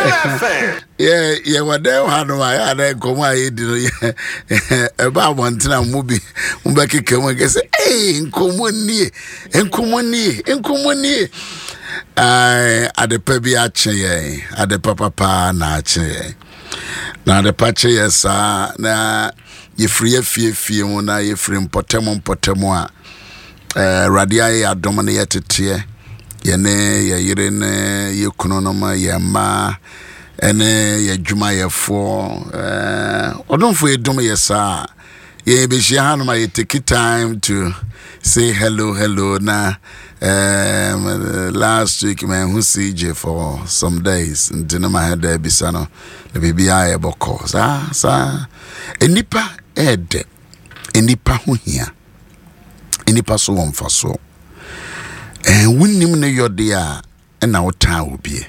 Yeah, what they had no I had come I did about one time movie. Umbaki come and say, hey, in communi. I at the pebiache, at the papa na che. Now the patche, yes, na ye free fee, na ye free potemo. Radia ya dominated tear. Yene ya yirene ye kunonoma ya ma ene ya juma ya fo odon fo edum ya sa ye be hia hanoma ye take time to say hello na last week man who CJ for some days ntina ma head there bisano the baby aye boko sa enipa ede enipa ho hia enipa so wonfa so wunnim ne yode a na wota obi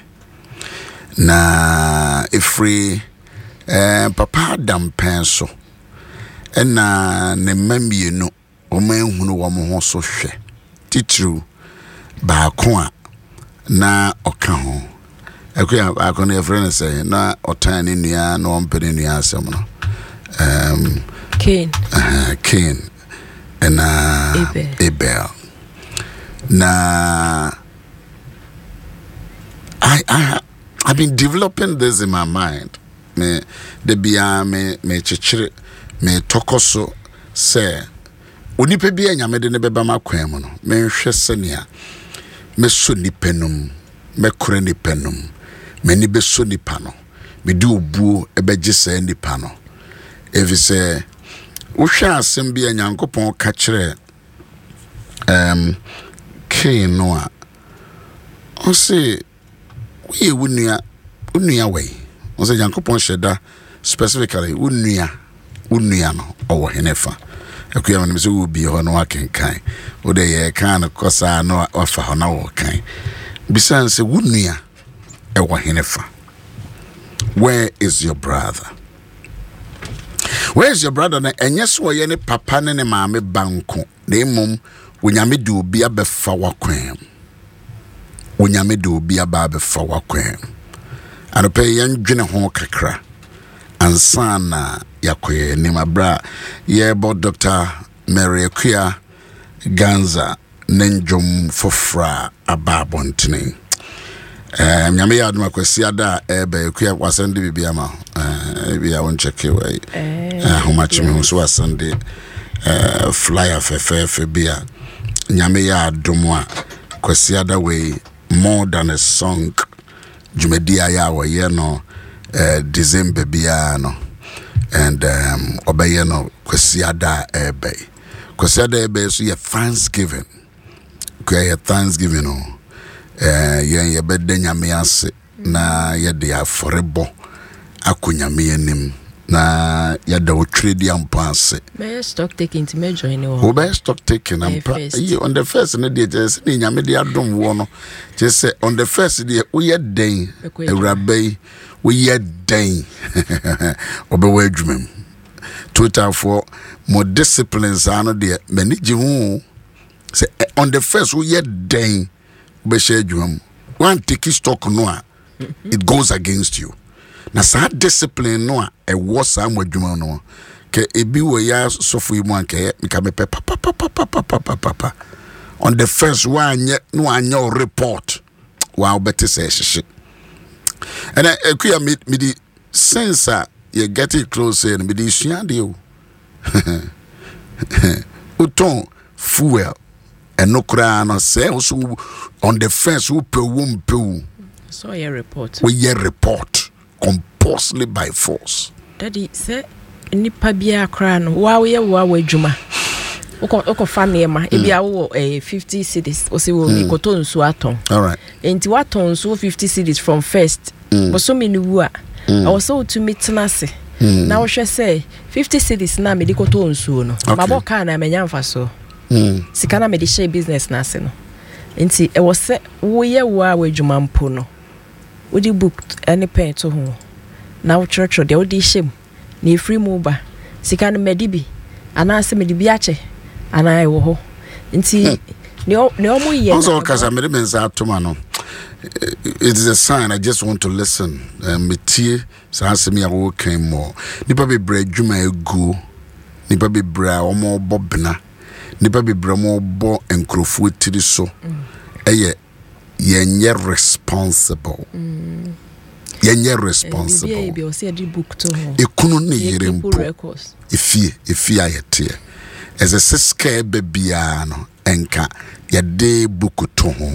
na efre papa Adam penso na ne mamienu o manhunu wo mo ho so hwe titru ba ko a na oka ho akuya akona efre ne say na otan ne nua na ompene nua asem no Cain and Abel. Now, I've been developing this in my mind. Me chichire me tokoso say onipa bia nyame de ne beba makwan mu no me hwɛ senia me so nipenum me kore nipenum me ni be so nipa no me di obuo ebeje say nipa no evi say wo hwɛ asem bia nyankopɔn ka kyerɛ Cain no a o say we wunua we o say nyankopɔn hyɛda specifically wunua no owo henefa akuya me say wo bi ho no akenkan wo de ye kan kosa no ofa ho na wo kan bisan say wunua ewo henefa. Where is your brother? Where is your brother? Na enyeso ye ne papa ne maame banko na emom wonyame de obi abefa wakwan. Wonyame de obi abefa wakwan. Anope yen dwene ho kakra ansana yakoye ni mabra ye bo Dr. Mary Akua Ganza nenjom fofra ababontene. Nyame ya aduma kwesi ada ebe Akua wasande bibia ma bibia won check away how much me so wasande flyer fefe bia nyame ya aduma kwesi ada way more than a song jumedia ya wa ye no December bia no and obeye no kwesi ada ebe so ye Thanksgiving kwa Thanksgiving no ye bedde nyame ase na ye de aforebo akonyame anim na ye da otwredi ampanse me stock taking to major anyone wo be stock taking on the first na de just ni nyame de adom wo no just say on the first de wo ye den ewrabai wo ye den obewa adwumam total for more disciplines ano de manage hu say on the first wo ye den be share adwumam one take stock no a it goes against you. Na sa discipline no a e wo sa adwuma no ke ebi wo ya sofo yi mu anke mika be papa on the first one no anya report wa obete say hye and Akua me di sense you get it close and me di sua de o uton fuel and no kra no say also on the first who pe won pe so your report we your report compulsively by force. Daddy say nipa bia kra no wa we adwuma oko family ma e bia wo 50 cities o se wo mi koto nsu aton. All right. Enti waton so 50 cities from first but so many wu a also to meet nase na wo hwe say 50 cities na me di koto nsu no mabo ka na menya mfa so sikana me di share business nase no enti e wo se wo ye wo adwuma mpo no wo di book any pen to ho na wo church de wo di shem na free mobile sikana medibi ana se medibi ache ana e wo ho nti ne omo ye also kasa me menza atoma no it is a sign. I just want to listen. Metie say me awo kan more. Nipa be bra dwuma egu. Nipa be bra omo bobna. Nipa be bra mo bo enkrofo tiri so. Eye yenye responsible. Yenye responsible. Ebi o se di book to ho. Ekunu ne yere mpo. Efie ayete. As a siske bebia no enka yade buku to ho.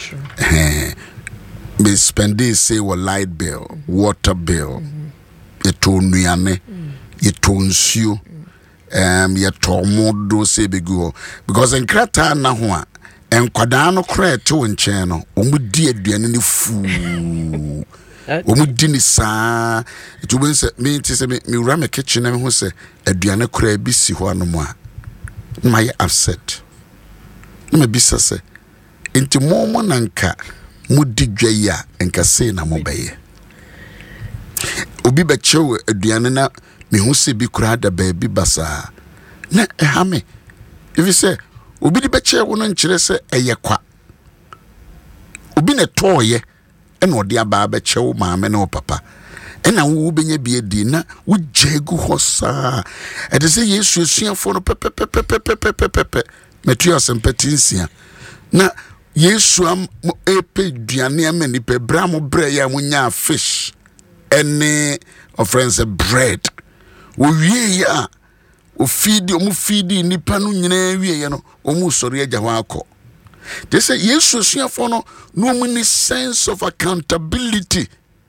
Me spend this say light bill, water bill, ye to nuane, ye to nsuo, ye to modo se begu because enkrata na ho a enkwada no kra te wo nchen no omu di aduane ni fu omu di ni saa it will say me ti say me wura me kitchen na me ho say aduane kra bi si ho anomo a my upset me bisa say enti momo nanka mudi dwaya enka sei na mobeye obi be chew aduane na me hu se bi kura da ba bi basa na ha me if you say obi di be chew no nkire se eye kwa obi ne toye ena odi aba be chew maame na papa ena wo benye bi edi na wo jegu hosa e de se yesu esuafo no pepepepepepepepe metu asempetinsia na yesu am epe duane amani pe bramo bre ya munya fish ene offense bread wo wie ya o feed nipa no nyina wie ya no o mu sori agya ho akọ they say yesu suafo no no many sense of accountability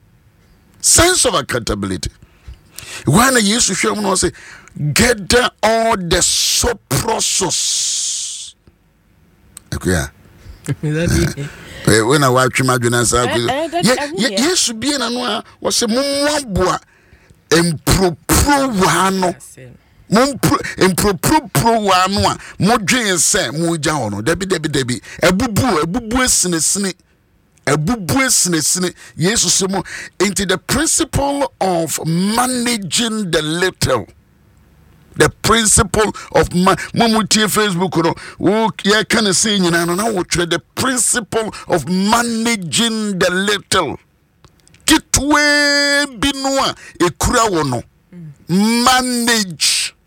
when yesu hwem no say gather all the process akuya when I watch my goodness, yes, be an anwa was a mumboa impro wano. Impro wano, Modrin say, Mujano, Debbie, a bubu snake, yes, into the principle of managing the little. The principle of Mamuti Facebook, yeah, can I say, the principle of managing the little. Kitwe binwa ekurawono manage.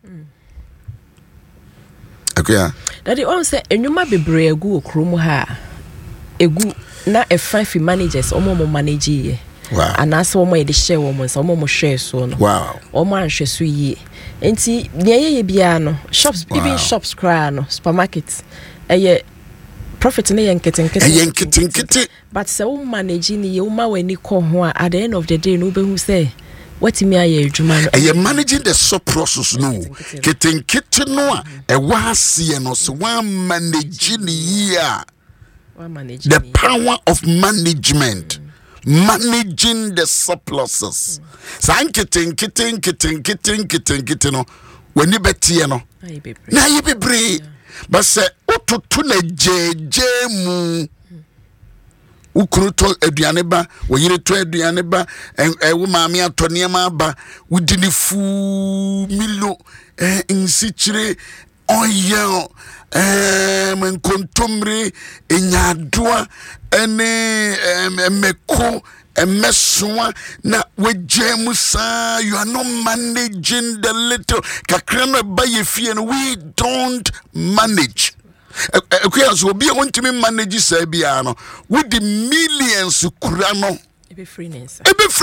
Okay. Daddy, on say enyuma bebre egu okromo ha. Egu na e5 managers omo manage ye. Wow. And that's omo e de share omo so omo share so no. Wow. Omo anhwe so ye. Enti niye bia no shops even shops cry no supermarkets profit na yenkete but say wo manage ni ye wo ma wani ko ho at the end of the day no be hu say what me aye adwuma no managing the sub process no kete no a wa hase no so one manage ni ya the power of management. Managing the surpluses. Sankitten no. When you betie no. Na ye be brave. But say otutu na jeje mu. Ukruto aduane ba, wo yire to aduane ba, wo maame atone ma ba, wo dini fu milo insichire oyo men kontomre enyadoa ene meko emeswa na wejemusa. You are not managing the little kakrano ba ye fie no. We don't manage. So be want to manage say bia no with the millions kura no ebe freeness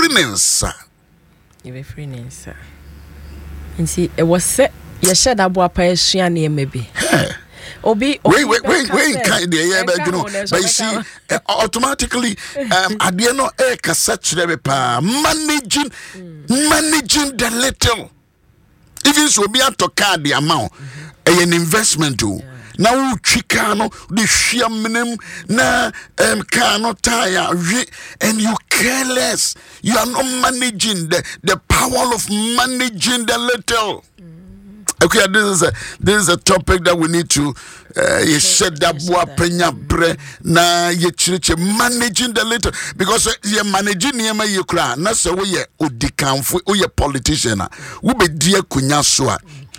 nti e was set ye shed abo apa esua na maybe wait kind there but you know but you see automatically ade no e kasa kire pa managing the little even so be at to card the amount an investment too. Now chicano the shiaminem na cano tire and you care less. You are not managing the power of managing the little. Okay, this is a topic that we need to shed that penya bre na ye chiriche managing the little because you managing niema you cry na so we odikanfo we politician we be dia kunya so a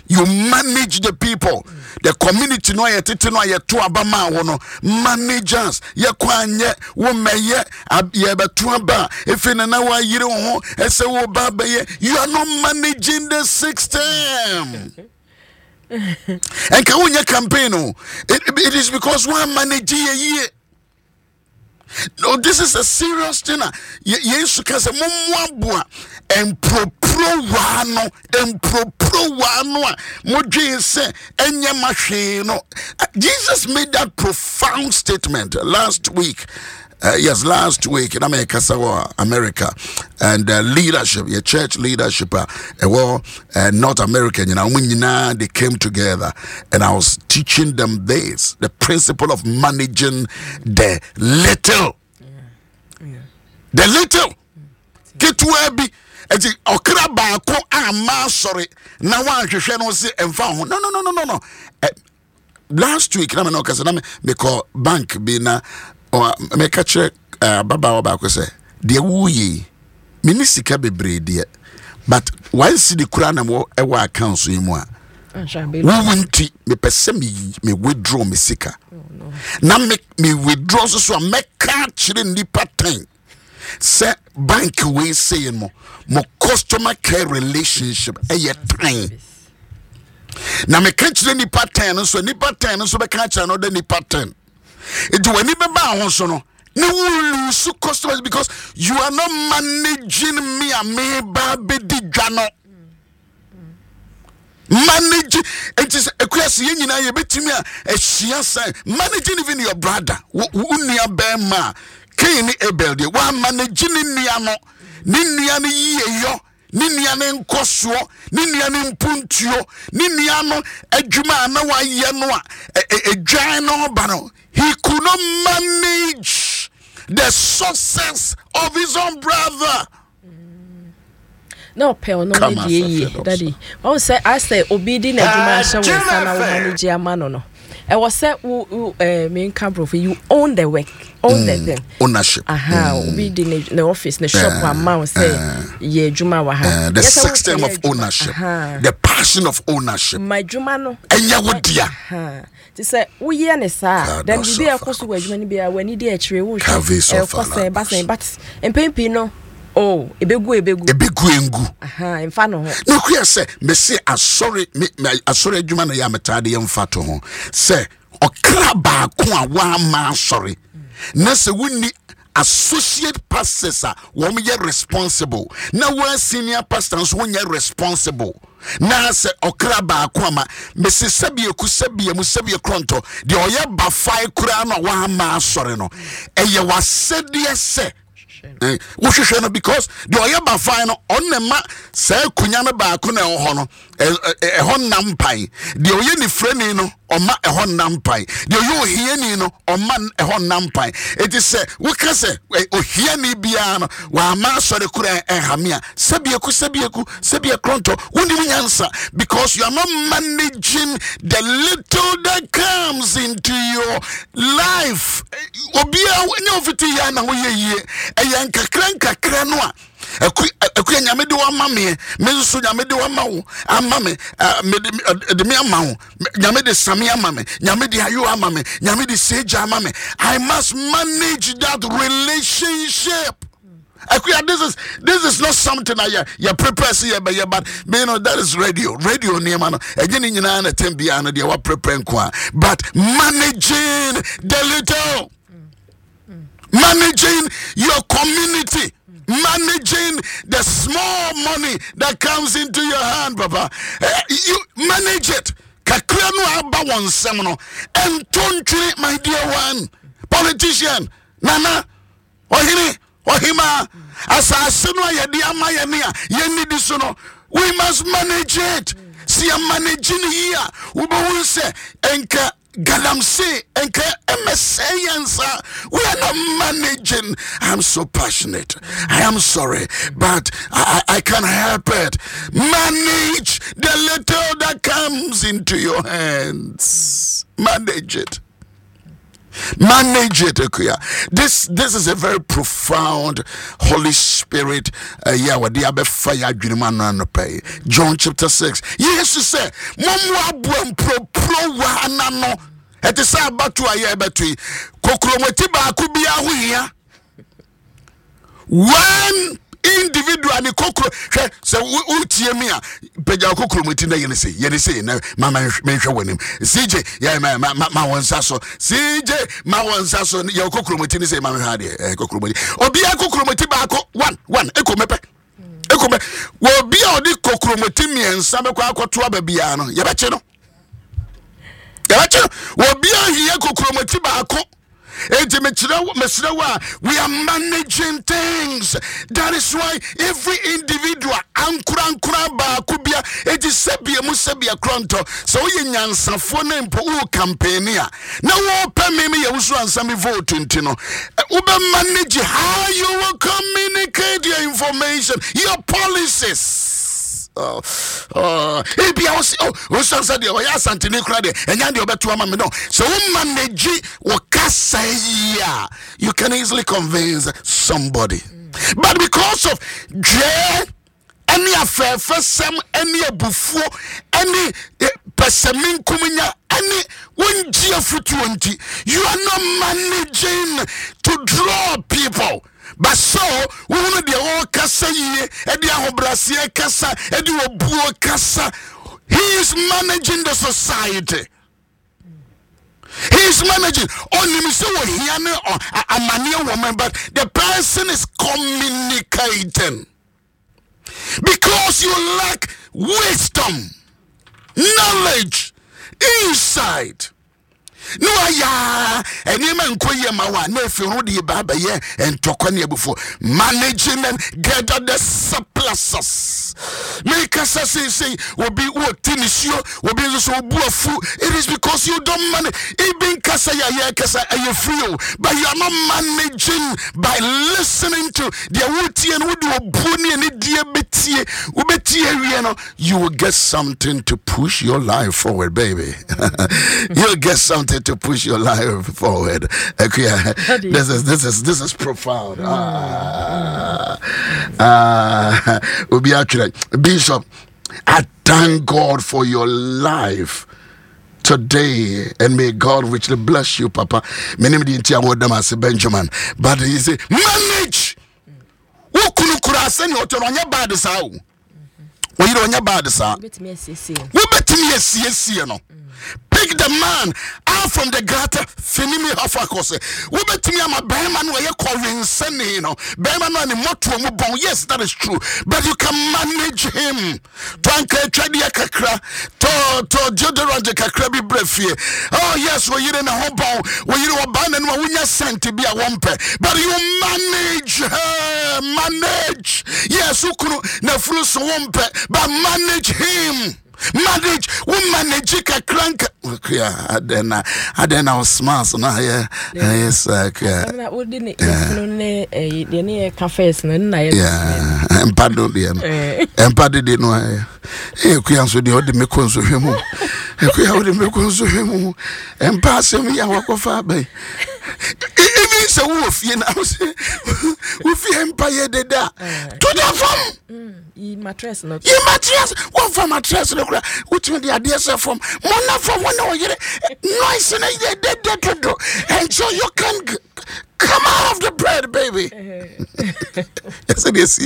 You manage the people. The community no yetete no yeto abama wo no. Managers ye kwanye wo meye ye beto aba efe na wa yire ho ese wo ba be you are not managing the system. And can we campaign? It is because one managing a year. No, this is a serious thing. Yes, because mumwabua and pro wano and pro wano. Moji say enye machine. Jesus made that profound statement last week. Last week in America, and leadership, your church leadership, North American, they came together, and I was teaching them this, the principle of managing the little. The little. Get to be. Okra baako ama sorry na wan hwehwe no se emfa ho no last week na me no kasa na me call bank bi na me ka chere baba ba ko say de wuyi minisika bebre de but one see the kura na mo e wa accounts yi mu a wunti me pese me withdraw me sika na me withdraw so me ka chere nipa 10 say bank we say mo customer care relationship time. Na me ka chere nipa 10 so nipa 10 so be ka chere no de nipa 10. It when you ba so no you lose customers because you are not managing me and me ba be di dwano. Manage it is a question yin nyina ye betimi a hia say managing even your brother unia bema Cain Abel de wa managing nia no ni nia no yiyo ni nia no nkoso ni nia no mpuntuo ni nia no adwuma na wa ye no a edwan no ba no. He could not manage the success of his own brother. No, pal, no, daddy. I say, obedient and manage a man no. I was said, main camp you own the work, own the thing. Ownership. Obedient in the office, the shop, where mouth say, yeah, Juma waha. The system of ownership, the passion of ownership. My Jumano, and ya would dear. They say, we hear then you be a course where you be when you dear tree, which I say, but and Pimpino. Oh, a big guengu. In Fano. No, queer say, Messi, I sorry, Juman Yamatadi and Fato. Say, or crabba, one man sorry. Nessa windy associate pastors are one year responsible. Now, we're senior pastors 1 year responsible. Na se okraba akwama mesi sabie kusabie musabie kronto de oye ba fai kura na wa ma sore no eye wasede se wo hwehwe no because de oye ba fai no onema se kunya no ba ko na ho no ho nampai de oye ni freni no oma ho nampai de oye ohiani no oma ho nampai eti se wo ka se ohiani bia no wa ma sore kura hamia sabie sabie kronto woni nyansa because you are not managing the little that comes into your life obia ni ofiti ya na wo ye eyan kakran no a akuya nyame de wa mame me nso nyame de wa mawo amame de me amawo nyame de same amame nyame de ayo amame nyame de seja amame. I must manage that relationship. This is not something that you prepare see but you know that is radio near man again in na tembia na dia wa prepare kwa but managing the little, managing your community, managing the small money that comes into your hand, Papa. You manage it. Kakra no aba won sem no entontwe, my dear one. Politician nana ohini ohima asase no yedi ama ye ne a ye need so no we must manage it. See a managing here we will say enka galamse enka MSA we are not managing. I'm so passionate. I am sorry, but I can't help it. Manage the little that comes into your hands. Manage it. Manage it, okay. This is a very profound Holy Spirit. What the other fire pay. John chapter 6. Yes, you say, Momo bum pro no. It is about to a year between Kokrometiba Kubia. One individual ni kokro se utie me a pagya kokro mati na yene say na mama menhwe wonim CJ ya ma wonsa so CJ ma wonsa so ya kokro mati ni say mama hwa de kokro mati obi a kokro mati ba ko one ekomepe wo obi a odi kokro mati miensa be kwa akoto ababia no ye beche no wo obi a hiye kokro mati ba ko. We are managing things. That is why every individual it is Sebia Cronto. So you nyansa phone impo campaignia. Now open me also and some vote intino. Uber manage how you will communicate your information, your policies. So manage you can easily convince somebody. But because of any affair for some any bufo any persamin kuminya any 1 year for 20 you are not managing to draw people. But so, we want the old kasa ye, edi ahobrasie kasa, edi obuo kasa. He is managing the society. He is managing. Only me say what he a mania woman, but the person is communicating because you lack wisdom, knowledge, insight. No ya any man koye mawa na efiru de baba ye entokwane before managing them gather the surpluses make us say obi wo tinisio obi so buafu. It is because you don't manage even kasa ya kasa aye free, but you are not managing by listening to the wuti and wudu obuni and die betie ubetie wi no. You will get something to push your life forward, baby. You'll get something to push your life forward. Okay, this is profound. We'll be actually Bishop. I thank God for your life today, and may God richly bless you, Papa. My name is Benjamin, but he say manage. Who could send you to on your bad sound? When you on your bad sound, we bet me no. Pick the man out from the gutter. Finimi Hafakose. We bet me am a bearman where you call insane, Bearman and Motu. Yes, that is true. But you can manage him. Tanka Tradia Kakra, to Jodoranja Kakrabi Brefie. Oh, yes, we in a home, where you abandon when you sent to be a wampe. But you manage her, manage. Yes, who could not wampe, but manage him. Manage, we manage a crank. Yeah, I then I was smart, so now, yes, that wouldn't the cafes, and pardon them, and pardon the no. Hey, Queens with the old Mekons of him, and pass him, I walk of our bay. Even so, wolf, you know, with empire did that to the farm. Mattress, not you mattress, one from mattress, which made the idea from one from one over here. Nice and and so you can come out of the bread, baby. Said yes,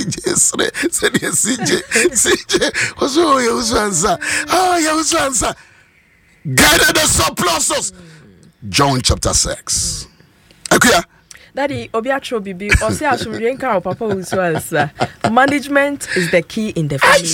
CJ. Oh, you was answer. Gather the surpluses. John chapter 6. Okay. Daddy, Obiatro Bibi, or say I should reincarnate Papa Uswelsa. Management is the key in the family,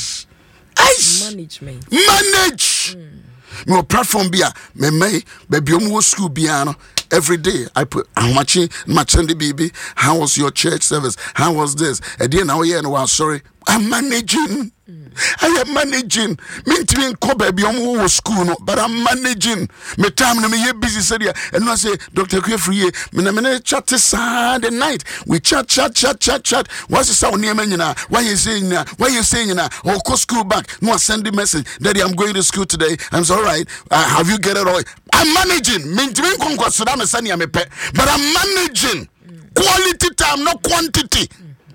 baby. Manage. No platform bia, me baby school piano. Every day I put how much the baby. How was your church service? How was this? And then now yeah, no, sorry. I'm managing I am managing. Meantime, come baby, I'm school, no, but I'm managing. My time, me busy, said and I say, Dr. Free, me chat Saturday night. We chat. What's the sound near me? Why you saying now? Why you saying now? Oh, go school back. No, send the message, Daddy, I'm going to school today. I'm so right. Have you get it all? I'm managing. Meantime, come go sit down and send me pet, but I'm managing. Quality time, not quantity.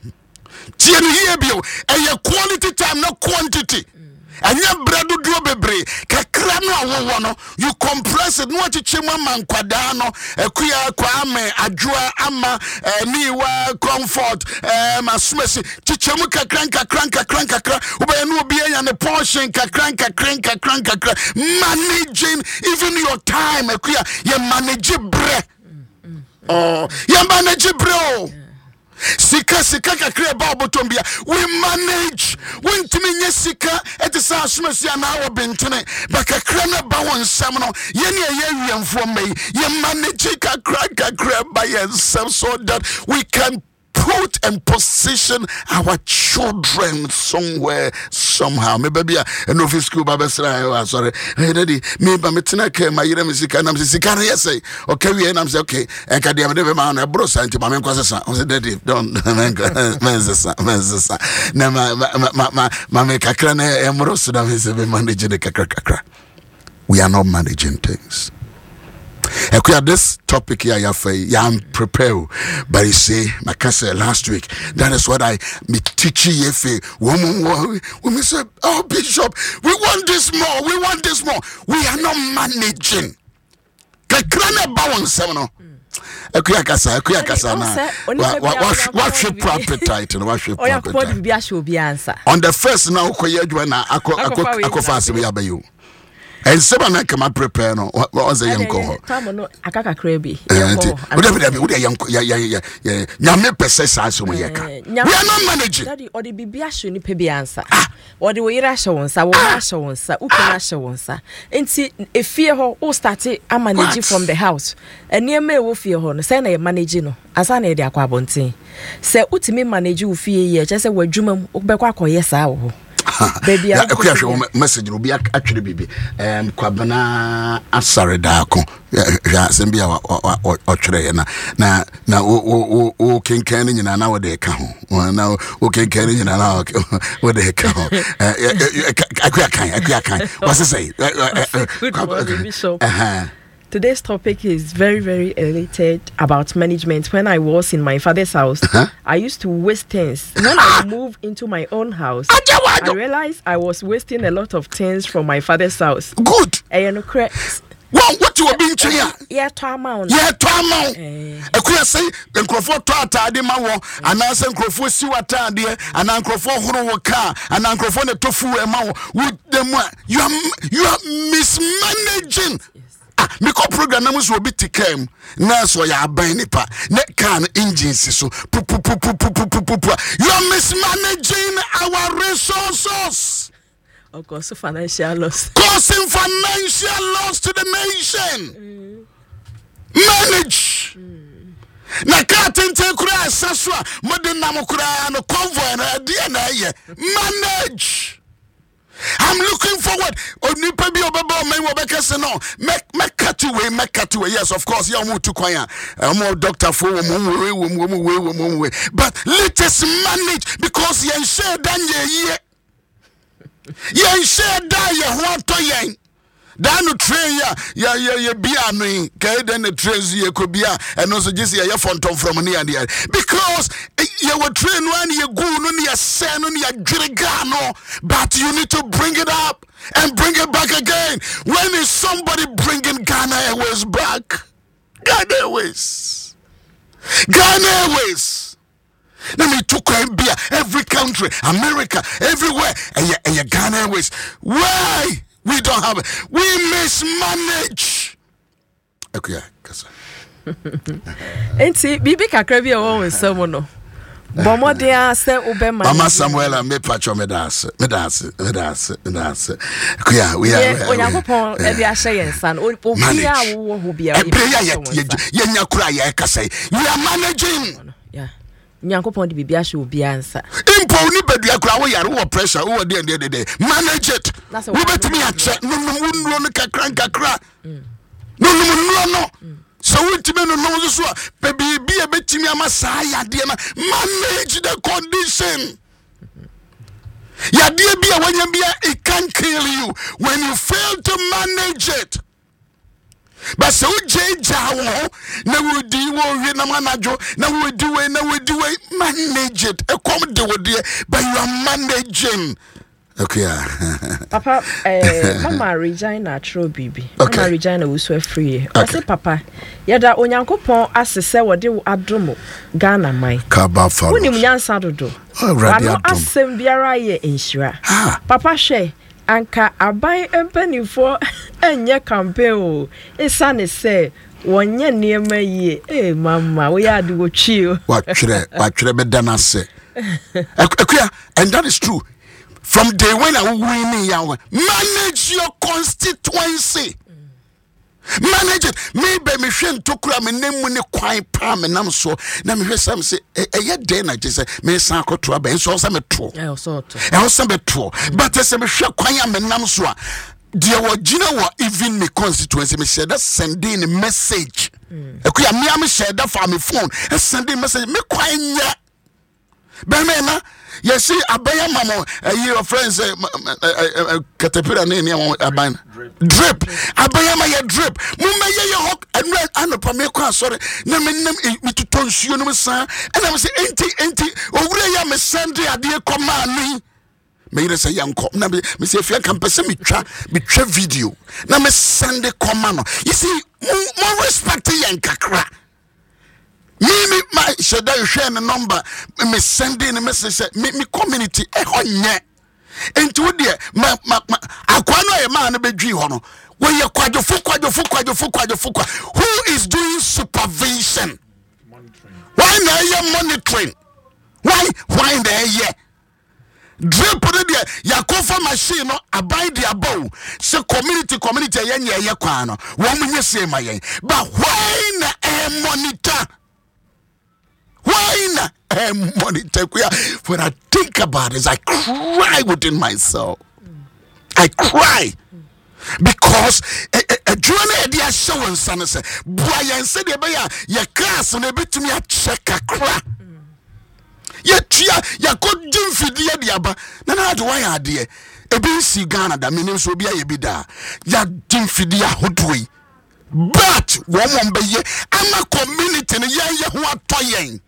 Here be a quality time, not quantity. And your bread do bebre, Kakrano, you compress it, what chima man quadano, a queer kwame, a jua ama, niwa, comfort, masmesi, chichamuka cranka, ubenu be and a portion, cranka, managing even your time, a queer, you manage bre. Oh, you manage bro. Sika kakre ba botombia we manage when timinye sika etisa asumasi ana obentene bakakra na ba won sam no ye ne ye wiemfo mai ye manage kakra ba yensam so that we can put and position our children somewhere somehow. Me baby no fi school baba sorry hey daddy me ba metena ke ma yire musika na musika na say okay we na say okay e ka dia me be ma na bro santi ma me kwasesa o say daddy don't menza na ma me kakra na emro so da me say be manage the kakra. We are not managing things. This topic here, I'm prepared. But you see, my cousin last week, that is what I me teaching you. Woman say, oh Bishop, we want this more. We are not managing. Kakrana bawon semono. Akuya kasa na. What should proper title? What should proper title? On the first now, koye adwana ako fast we abayu. And seven I come prepare no what was a young call. No akaka krebi. We nyame pese saso mo yeka. We are not managing. Daddy or the bibia show ni pebi answer. Or the way rasha wonsa, wo rasha wonsa, ukena wonsa. Enti efie ho o start a manage from the house. Enie me wo fie ho no say na manage no. Asa na e de akwa bonten. Say utimi manage wo fie ye, che say wadwuma mu obekwa akoye saa wo. Baby, I message will be actually baby. Kwabana asare dako. Sembia o chere na o kenkani nyina na wo de ka ho. Na o kenkani nyina na wo de ka ho. Akuya kan. What's say? Today's topic is very, very related about management. When I was in my father's house, I used to waste things. When I moved into my own house, I realized I was wasting a lot of things from my father's house. Good. What you were being here? Yeah, to amount. Akuya say, Encrofo to atade ma wo, ananse Encrofo si watade, and Encrofo horo wo car, and Encrofo ne tofu e ma wo. With them, you are mismanaging. Miko program na muso obi tikem na so ya aban nipa ne can engines so you are mismanaging our resources, causing financial loss to the nation. Manage na ka tente kura asaswa modena mokura no convoy na dia na ye manage. I'm looking forward. Onipa bi obeba men wo beka se no. Make cut away. Yes, of course. Ya mu to kwanya. Mo doctor for we. But let us manage because yen share dan ye. Yen share dan ye ho to yen. Dan no train ya bia no kai den the trains ye ko bia and also just ya fonton from near and because you were train one you go no near sen no near grigano, but you need to bring it up and bring it back again. When is somebody bringing Ghana Airways back? Ghana Airways. Let me took beer every country, America, everywhere, and Ghana Airways. Why? We don't have it. We mismanage. Okay, kasa. Enti bibi kakra bi e wo nsam no. Bomodia se obema. Mama Samuela me pacho me dance. Kuya we are. Onyankopon e bi ahye yensa no. Obia wo hu bia. Ye nya kura ye kasa. You are managing. Yeah. nyankopon de bibia hye obi ansa impo ni badua kura wo yare wo pressure wo de manage it wo betimi a che no kakra no so witimi no so a baby e betimi ama saa yade na manage the condition yade bia wanya bia it can kill you when you fail to manage it. But so jawo na we di wo hwe na manajo na we do we manage it e come de wo de but you are managing. Okay. Papa mama Regina tro bibi mama Regina wo so free o say papa yeda onyankopon asese wo de adomo Ghana mai kaba fa woni munyansa dodo ano asem biara ye enhira papa hwe anka abai empanifo enye campaign o esane se wonye niema yie mama we ade wo twi o wa twere be dana se akuya and that is true from day when I win manage your constituency. Manage it. Maybe me hwe ntokura me nemu ne kwan pa me nam so na me hwe sam se eye den na je se me san akoto aba enso so me to so me to but se me hwe kwan ya me nam so a de wo gina wo even me constituency me share that sending a message ekuya me am share that for me phone sending message me kwan nya be me na yes, see, abaya mama, your friends, caterpillar name, aban drip. Abaya my drip. Mumma ye hawk and red and a pameko, sorry. Me to tons you no son, and I was anti, over a Sunday, a dear command me. Made us a young cop. Now, Miss if you can pass me tra video. Now, Miss Sunday command. You see, more respect to young kakra. Me my should I share a number me sending a message me community ehonye enti dear ma akwano e man be dwi ho no we ye kwajofu who is doing supervision why na ye monitoring why na ye drip there yakofa machine no abide the above say community ye kwa no wo munye say ma ye but why na monitor. Why not monitor? When I think about it, I cry within myself. I cry because a journey idea showing son say, boy, and said, your class and a bit to me a check a crack. Yet, ya could do for the idea, none do I idea. A BC Ghana, that means will be a bida. Ya dim for the hotway. But woman be ye, I'm a community and ya who are toying.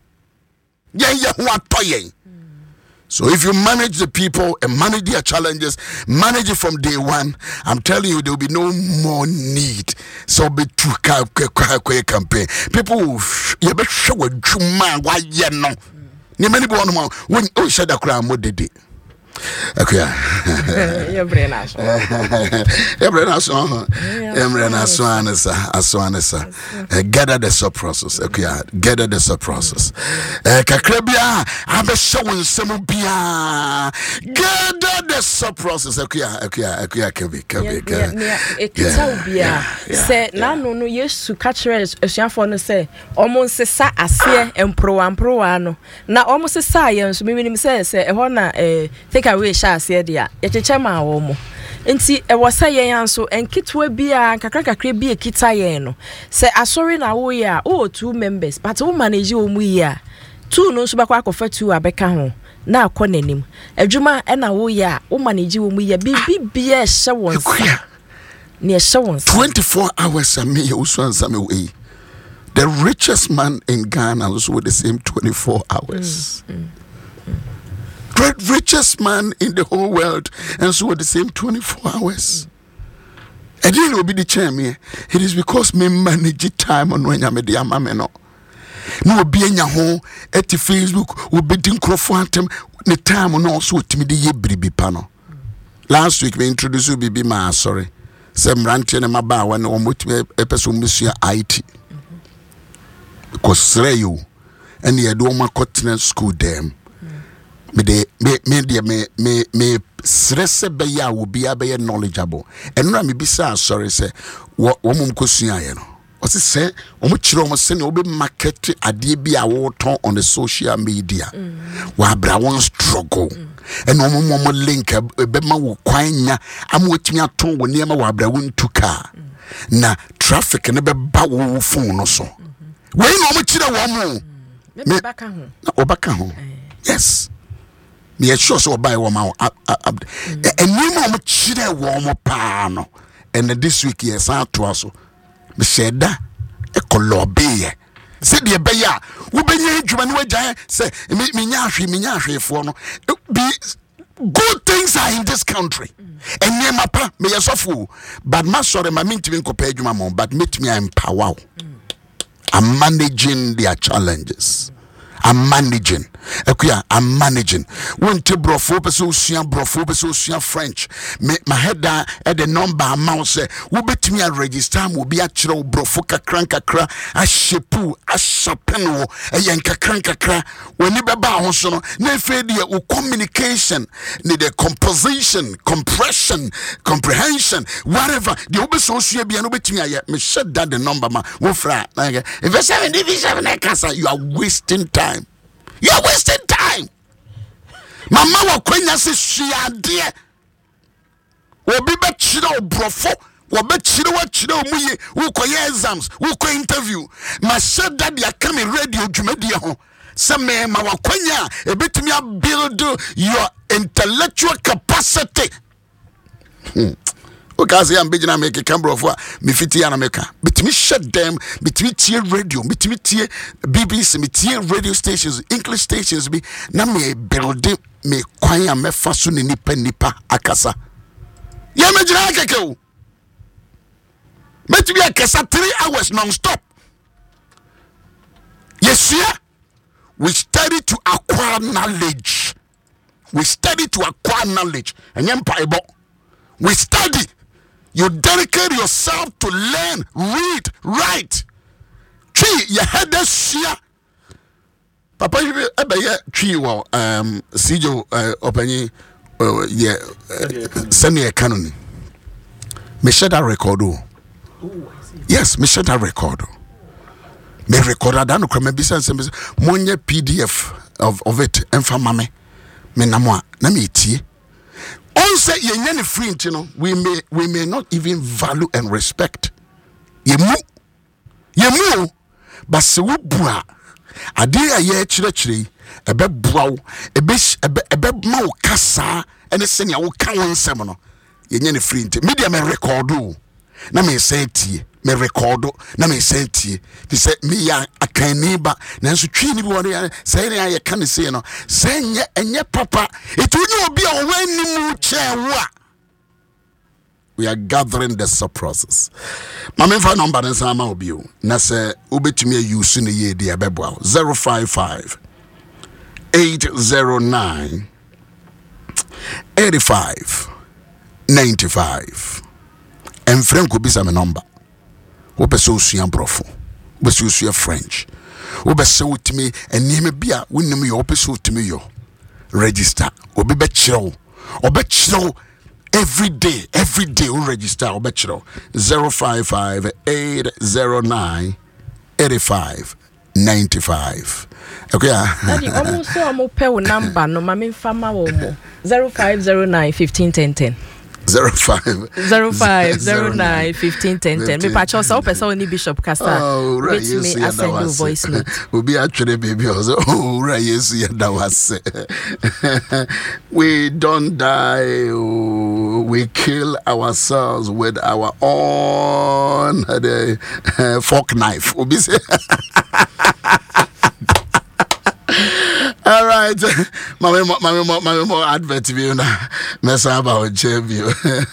So if you manage the people and manage their challenges, manage it from day one, I'm telling you there will be no more need. So be too campaign. People will you better show a juma why you know. You many people when oh shut the crowd more did it. Okay. Your brain as gather the sub process. Okay, gather the sub process. Kakrabia, I'm showing some bia. Gather the sub process. Okay, say no yes to catch a for say almost sa asie empro no. Na almost science, meaning says a take away sha ase dia ye cheche ma wo mo enti e wo sa yen anso enkitwa bia kakra bia kita yen no se asori na wo ya o two members but wo manage wo mu ya two no so bakwa akofa two abeka ho na akọ nanim adwuma e na wo ya wo manage wo mu ya bibia e hye won sa ne hye won 24 hours am me uso ansame we the richest man in Ghana also with the same 24 hours Great richest man in the whole world, and so at the same 24 hours. And then will be the chairman. It is because me manage time on when I'm a dear mamma. No be in your home at the Facebook, will be in Crofanthem, the time on also to me the yebribi panel. Last week we introduced you be my sorry. Some ranting in my bar when almost a person monsieur IT. Because you and the Adoma Continent School them. Me stress be ya will be knowledgeable and na me bisa sorry say wo mum kosua ye no Ɔsi sɛ ɔmo kyerɛ ɔmo sɛ na ɔbɛ market adeɛ bi a wɔtɔn on the social media. Wabra wɔn struggle. Ɛna ɔmo link ɛbɛma wɔ kwan nya ama wɔtumi atɔn wɔ nneɛma wabra wɔn tu car. Na traffic ne bɛba wɔ phone no so. Wei na ɔmo kyerɛ wɔn mo. Me baka ho. Na ɔbaka ho. Yes. Me sure so buy wɔn ma. Ɛnneɛma ɔmo kyerɛ wɔn mo paa no. And this week yes to us. Me said that a colobie. Said the beya, we be here, Juman, say, me nyashi for no. Be good things are in this country. And near my pa, me as a fool. But my sorry, my mean to be compared to my mom, but meet me, I'm power. I'm managing their challenges. I'm managing. I'm managing. When to brofo beso French. My head down at the number amount say, we bet me a register will be a chiro brofo kakra a shepu a shapeno a yanka crankakra when you beba hosono ne fedia o communication need the composition compression comprehension whatever the obeso shia be an obetumi me shut down the number ma wo fra if you 7 you are wasting time. You are wasting time. Mama wa kwenya se hwiade. Obi be chire obrofo, wo be chire wa chire omuye, wo koye exams, wo ko interview. Ma sheda dia come radio dwumadi ho. Se me ma wa kwenya e betumi build your intellectual capacity. Okazi ambejina make Cambrofo me fiti ya na meka bitimi shut them bitimi tie radio bitimi tie BBC me tie radio stations English stations bi na me build me kwan ya me faso ni nipa akasa ya mejina keke o metimi akasa 3 hours non stop. Yes, we study to acquire knowledge. We study to acquire knowledge. And we study. You dedicate yourself to learn, read, write. Tree, you had this year. Papa, you ever tree well, Sijo, open send me a canon. Me share that record. Yes, me share that record. Me record that no come business monye PDF of it and for mame. Me namwa na me tie. On say ye free, you know, we may not even value and respect. Ye mu, but se wo bua. Ade aye chire ebe bua ebe ma wo kasa ene se nya wo kan wonsem no. Ye free nti. Media me record na me say tie. Me record na me say tie. Ti say me ya akani ba na nso twi ni bi won say na ya kan say no. Say enye papa. It will obi a wanimu chewa. We are gathering the surpluses. Mama fa number nsa ma obi o. Na say obetumi use ne ye dia bebo 055 809 85 95. And Frank will be some number. Obeso suya brofo. Obeso suya French. Obeso to me and name bia win me obeso to me yo. Register. Obe chiro. Obe chiro every day o register obe chiro 055 809 85 95. Okay. Daddy, almost so I'm pay number no mama fama wo mo 0509 1510. 0509 1510. Me patch us up person ni Bishop Kasa. Oh, right. Yes, me I send you voice note. We actually baby also. Oh, right. Yes, yeah, that was. We don't die. We kill ourselves with our own fork knife. All right, mommy, more advert view now. Mess about view.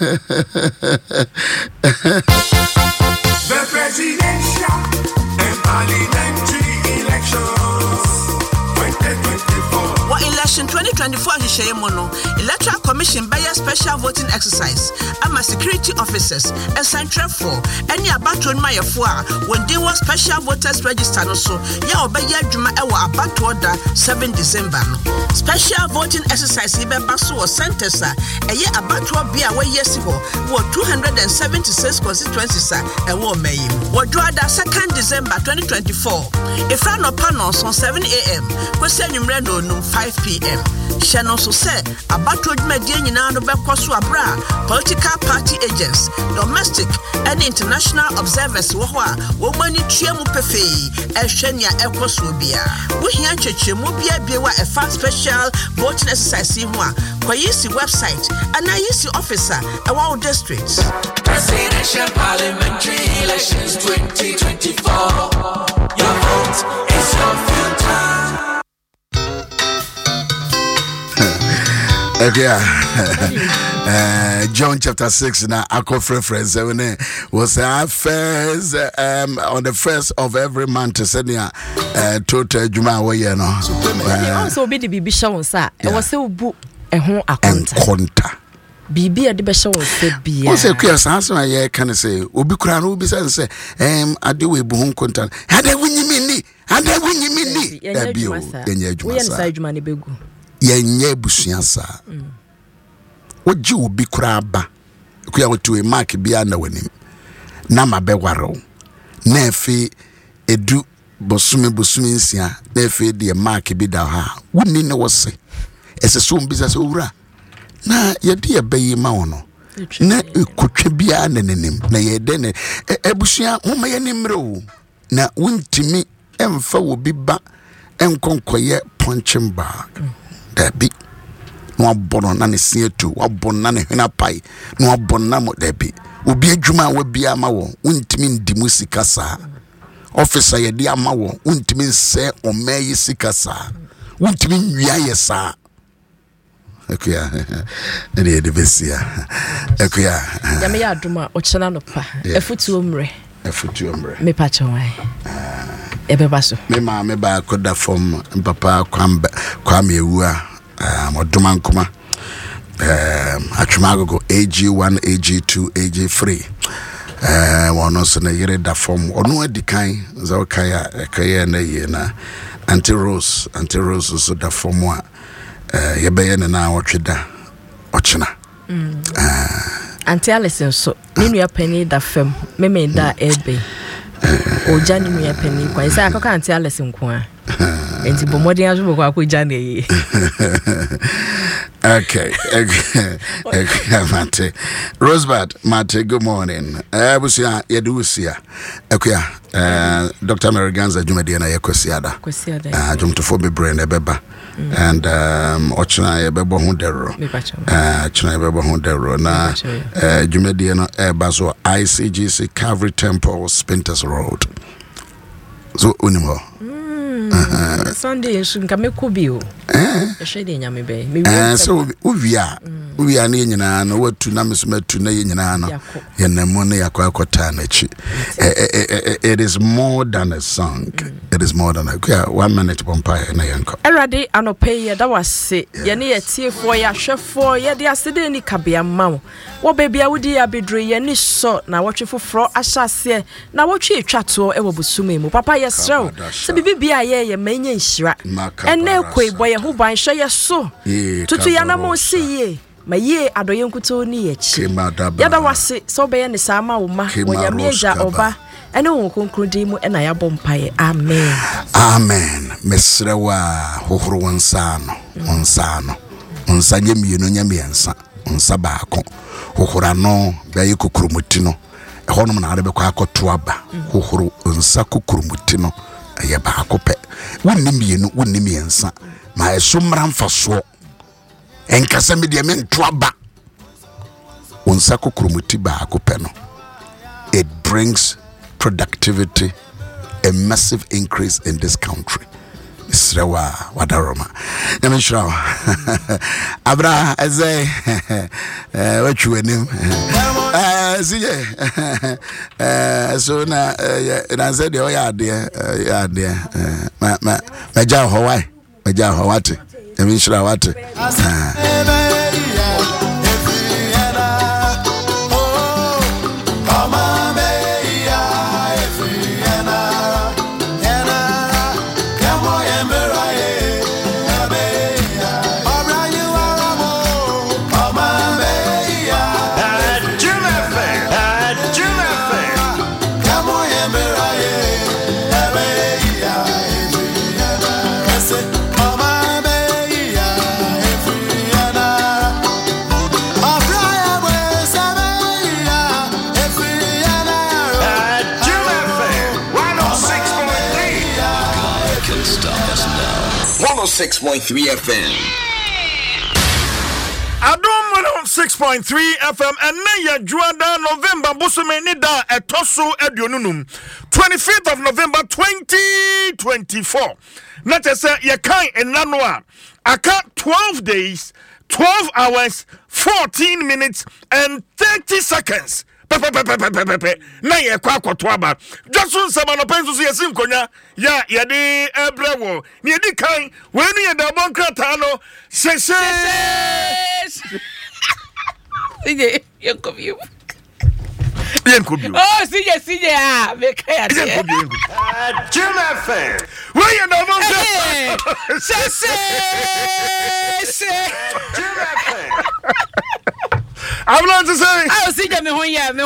The presidential and parliamentary elections 2024. What election? election 2024 Hishemono, Electoral Commission by a special voting exercise. I'm a security officers and central for any abattoir my affair when they were special voters register no so ya obey Juma Ewa abattoir 7 December. Special voting exercise Basu or Centers a year abattoir be away years ago, what 276 constituencies a war may. What draw that 2nd December 2024. If I no panels on 7 a.m. Question you read on 5 p.m. Shannon so said about Median in Abra, political party agents, domestic and international observers who are woman Chiamu Pefe, and Shenya Ekosubia. We hear Chimubia Biwa a fast special voting exercise in one. Koyisi website and I use the officer around districts. Presidential parliamentary elections 2024. Your vote is your future. Okay. John chapter 6 now reference was first on the first of every month to send total Juma way no. Also be the bibi show sir. E was say obu ehon akonta. Bibi ade be show say bia. O say kua sanso aye kan say obi kura no obi say ade we bu hon konta. Ade wunyimi ni. E bio yenye adwuma sa. Yenye adwuma ne begu. Yenye busua sa. Oji obi kura ba. Kua wotu e mark bia na wanim. Na mabewaro. Na efe edu bosumi nsia. Na efe de mark bi da ha. Wuni ne wose. Ese so mbisa se owura. Na yedi ebayi ma wono. Na ekotwe bia nenenem. Na yede ne ebusua moma ye nimre o. Na wuntimi emfa wo bi ba enkonkoye punching bag. Dabi no abono na ne sietu abono na ne hena pai no abono na mo dabi obi adwuma wa bia ma wo untimi ndimu sika saa officer ye dia ma wo untimi nse omayi sika saa untimi nwia ye saa akuya ne de besia akuya ya me ya aduma o chena no pa efutu omre me pa chawai ebebaso me ma me ba koda from papa kwame ewua moduma nkoma atwumagogo AG1 AG2 AG3 wono so na yire da from ono adikan za okaya kaya na ye na anti rose so da from a yebeye na wotweda ochina anti Alison so ninu ya pani da fam me da ebe oja ni me ya pani kwa isa akaka anti Alison ko a enti bomodin azu ko akoja na yi. Okay, Mate. Rosebud, Mate, good morning. Busia, Yedusia. Okay, Dr. Ameriganza Jumadiana Yakosiada. Jumtophobe brain, a beba. And Ochina Bebo Hundero. China Bebo Hundero. Na Jumadiana Airbaso ICGC Calvary Temple, Spinters Road. So, Unimo. Sunday should come kubio. Shady nyame be. So we are ni nyina no watu na mesumetu na nyina no. Ye namone yakwa na chi. It is more than a song. It is more than a 1 minute bompa na yanko. Erade anope ye da wase ye ne yetiefo ya hwefo ye de asede ni kabea mawo. Wo bebia wudi abedru ye ni so na wotwe foforo ahyase na wotwe etwato e wo busume mu. Papa ye srew. Se bibia ye menye nhira. Ene kwebo ye ho ban hwe ye so. Tutu ya na mo si ye. Ma ye adoye nkuto ni ye chi. Ya da wase so be ye ne sama wo ma wonyame eja oba. Ene wo konkrodi mu ena ya bompaye. Amen. Amen. Mesrewa hohoro wonsano. Onsanye mienu nyamiensa. Onsa baako. Hohora no be ye kokrumuti no. Ehonom na ade be kwa akoto aba. Hohoro onsa kokrumuti no. Ye baako pe. Wonni mienu wonni miensa. Ma esumra mfaso. Enkasa me de men toaba. Onsa kokrumuti baako pe no. It brings productivity, a massive increase in this country. Srewa wadaroma. Nyamishra. Abra eze what you enim. So na said oh yeah dear. Ma ja Hawaii. Ma ja Hawati. Emi shira wate. on 6.3 FM. Adom 6.3 FM and Naya Juanda November Busumenida Etoso Edionunum 25th of November 2024. Not as a Yakai and Nanua. I count 12 days, 12 hours, 14 minutes, and 30 seconds. Na ye kwa kwatwaba Johnson Samano penso so yesim konya ya de ebrewo ni edi kan we nu ye da bonkrata no sese Sije yenkobiu Oh sije ah me kaya de Jim FM we ye da bonkrata sese Jim FM I'm not to say. I see them ya and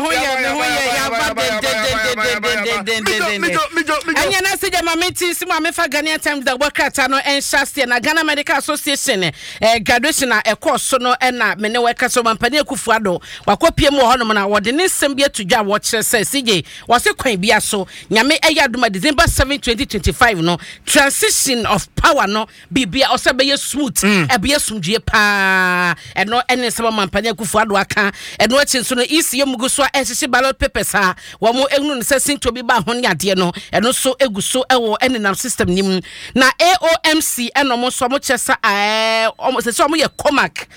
you see them meetings my for Ghanaian Times the worker no and Shasti na Ghana Medical Association graduation a course so no na me ne worker so mampani akufuado wakopie mu hono na wode ne sembia to dwa watch say CJ was kwan bia so nyame eyadoma December 7 2025 no transition of power no bibia osabeye smooth e bia sumdue pa e no ene sama mampani akufuado aka eno achi so no isi yemugu so ehihye ballot papers ha wo mo ehunu ne sesinto bi ba hone ade no eno so eguso ewo enenam system nim na AOMC eno mo so mo chesa omo se so mo ye comac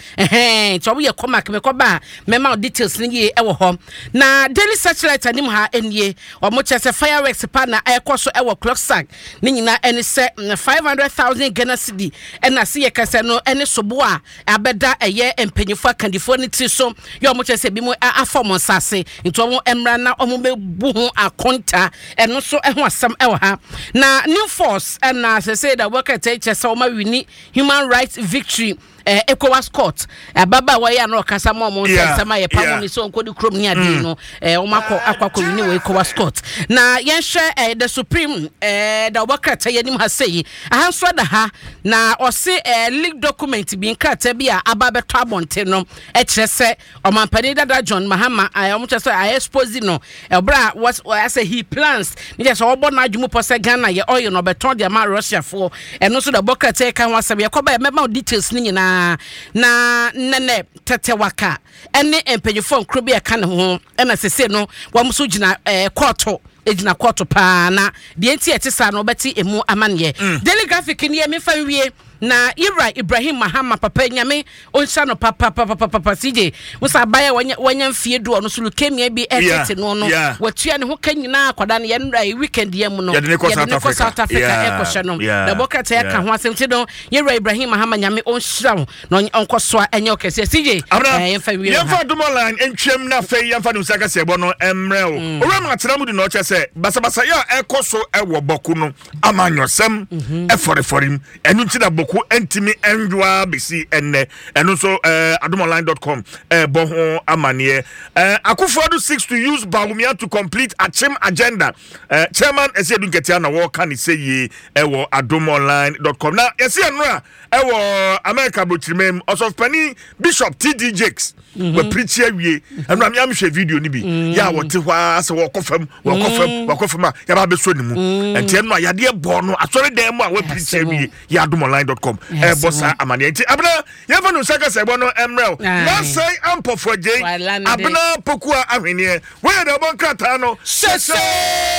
so mo ye comac me ko ba me ma details ni ye ewo ho na daily satellite anim ha enie omo chesa fireworks pa na ekoso ewo clock sack ni nyina ene se 500,000 Ghana cedi ena se ye kase no ene sobo a abeda eye empanyifo akandifo ni ti so yo mo chese bi mo afom nsase nto mo emra na omo bebu ho akonta eno so eho asam ewo ha na new force na say that worker take chese o ma wini human rights victory ECOWAS court baba wa ya no kasa mo sama ye pa mo so nkodi krom ni ade no o makọ akwakọ ni we ECOWAS court na yen hwe the supreme the worker take yanim ha sei ahanso da ha na o se leak document bi nkrata bi a aba beto abonte no kire se o mampani dada John Mahama o mche so I expose no bra was say he plans ni just obo na adwumu pose Ghana ye oil no beton dia ma Russia for eno so the worker take kan wasam ye ko ba me details ni nyina na nene tete waka ene empanyefo nkro bi eka ne ho ena sese no wamso gina court ejina court pa na de enti etisa no beti emu amane daily graphic ni e me fa wie na Ibrahim Mahama papa nyame onsa no papa CJ musa baya wanya mfie do no so leukemia bi etete no watua ne ho kanyina akwada ne ye weekend ye mu no ye ne ko South Africa ekoshe no na bokata ya ka ho asem do Ibrahim Mahama nyame onhira no onkoso enye okese CJ yemfa wi yemfa domolan entwem na fe yemfa no saka sebo no emre o ora ma tena mu di no chese basa ya ekoso ewo boku no amanyosem eforeforim enu ntina boku entimi enjwa bisi enne eno so adomonline.com boho amanie Akufo-Addo 6 to use Bawumia to complete Achim agenda chairman Esedu Nketia na wo kan say ye ewo adomonline.com na yesi enra ewo America Bochimem of Penny Bishop TD Jakes we preach here eno am hwe video ni bi ya wote hwa se wo kofam ya ba be so ni mu enti eno yade bo no asore dem mu a we preach here ya adomonline.com bossa amane enti abna yeva no saka sebo no emrel na say ampo for je abna pokua ahwene we da bon krata no sese